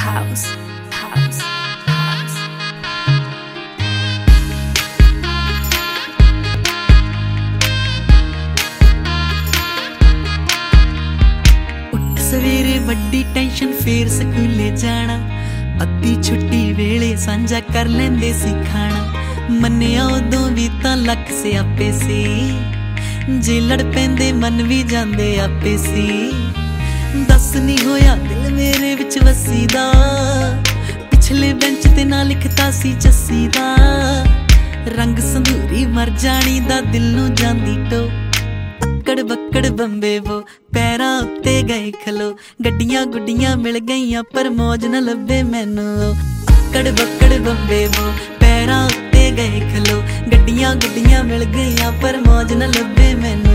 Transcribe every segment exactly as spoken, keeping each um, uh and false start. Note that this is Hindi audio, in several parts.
house, house, house. उठ सवेरे वड्डी टेंशन फेर स्कूले जाना, अद्धी छुट्टी वेले सांझा कर लेंदे सी खाना। मन्निया उदों भी तां लख सियापे सी, जे लड़ पैंदे मन भी जांदे आपे सी। दस नहीं होया दिल मेरे विच वसी दा, पिछले बेंच ते ना लिखता सी जस्सी दा। रंग संधूरी मर जानी दा दिल नूं जांदी टो, अक्कड़ बक्कड़ बंबे वो पैरां उत्ते गए खलो। गड्डियां गुड्डियां मिल गईयां पर मौज न लभे मैनू। अक्कड़ बक्कड़ बंबे वो पैरां उत्ते गए खलो। गड्डियां गुड्डियां मिल गईयां पर मौज न लभे मैनू।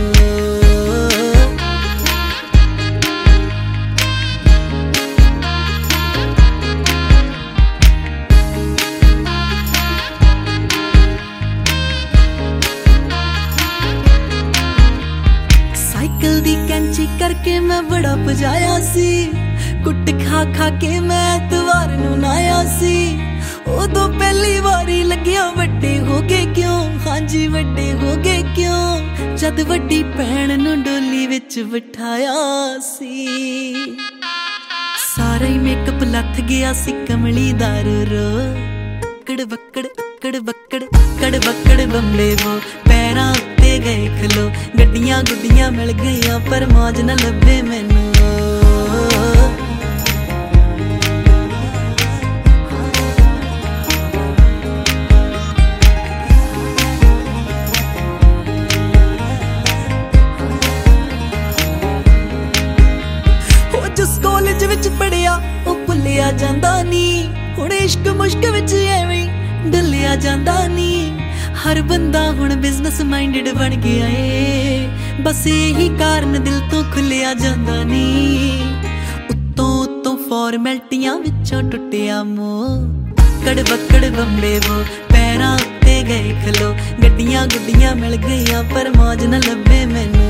साइकिल दी कैंची करके मैं बड़ा पजाया सी, कुट खा खा के मैं एतवार नूं नाया सी। उदों पहली बारी लग्या वड्डे हो गए क्यों, हाँ जी वड्डे हो गए क्यों। जद वड्डी भैन नूं डोली विच बिठाया सी, सारा ही मेकअप लथ गया सी कमली दारू रो। अक्कड़ बक्कड़ अक्कड़ बक्कड़ अक्कड़ बक्कड़ बंबे वो पैरां उत्ते गए खलो। गड्डियां गुड्डियां मिल गईयां पर मौज न लभे मैनू। जिस कॉलेज विच पढ़िया ओ भुलिया जांदा नी, हुण इश्क मुश्क विच एवें डलिया जांदा नी। हर बंदा हुण बिजनेस माइंडेड बन गया ए, बस यही कारण दिल तो खुलिया जांदा नी। उत्तों उत्तों फॉर्मैलिटियां विचों टुटिया मोह। अक्कड़ बक्कड़ बंबे वो पैरां उत्ते गए खलो। गड्डियां गुड्डियां मिल गईयां पर मौज न लभे मैनू।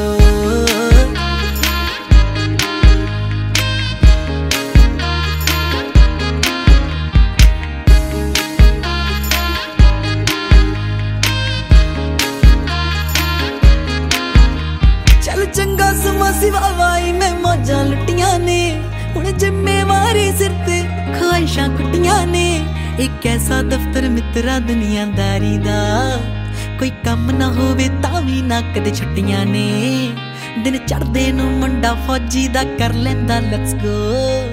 चंगा समा सिवा वाई मैं मौजां लुटियां ने, हुण जिम्मेवारी सिर ते ख्वाहिशां कुटियां ने। एक ऐसा दफ्तर मित्रा दुनियादारी दा, कोई कम ना होवे तां वी ना कदे छुट्टियां ने। दिन चढ़दे नूं मुंडा फौजी दा कर लैंदा लेट्स गो।